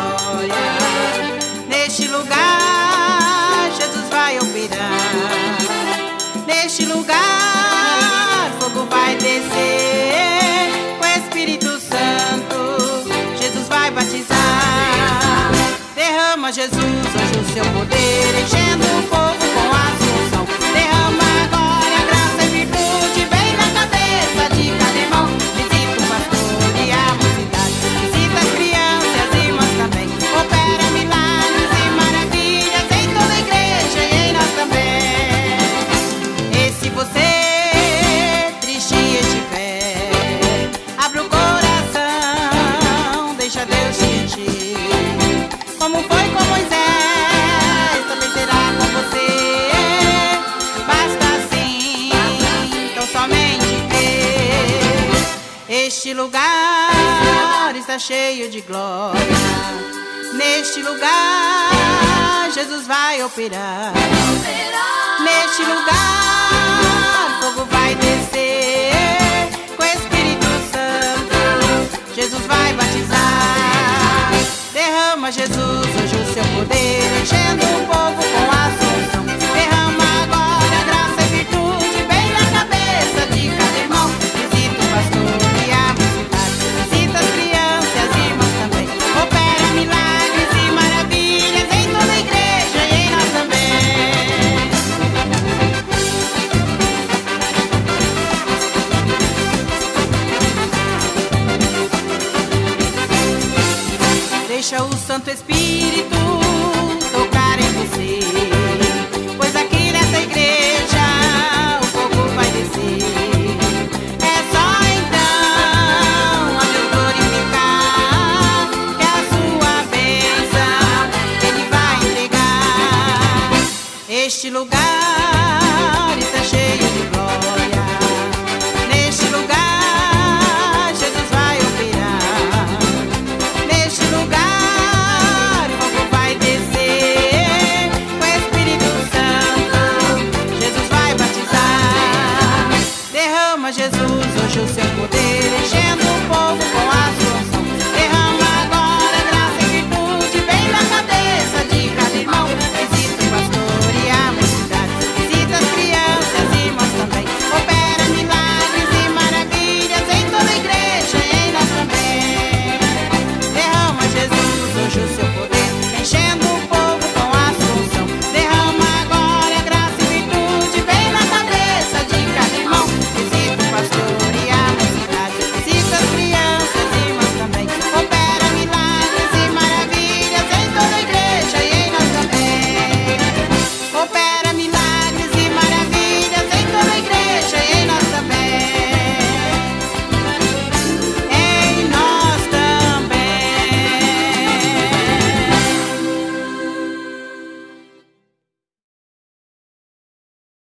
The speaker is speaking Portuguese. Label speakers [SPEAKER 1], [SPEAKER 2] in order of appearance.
[SPEAKER 1] glória. Neste lugar, Jesus vai operar. Neste lugar, fogo vai descer. Com o Espírito Santo, Jesus vai batizar. Derrama, Jesus, hoje o seu poder, enchendo o povo com a sua unção. Derrama agora a graça e virtude, vem na cabeça de cada irmão. Visita o pastor e a mocidade, visita as crianças e irmãs também. Opera milagres e maravilhas em toda a igreja e em nós também. E se você triste estiver, abre o coração, deixa Deus te encher. Como foi com Moisés, também será com você. Basta assim, então somente crer. Este lugar está cheio de glória. Neste lugar, Jesus vai operar. Neste lugar, fogo vai descer. Com o Espírito Santo, Jesus vai batizar. Derrama, Jesus, hoje o seu poder, enchendo o povo com a sua unção. Derrama agora a graça e virtude, bem na cabeça de cada irmão. Visita o pastor e a mocidade, visita as crianças e as irmãs também. Opera milagres e maravilhas em toda a igreja e em nós também. Deixa o Santo Espírito tocar em você, pois aqui nessa igreja o fogo vai descer. É só então a Deus glorificar, que a sua bênção Ele vai entregar. Este lugar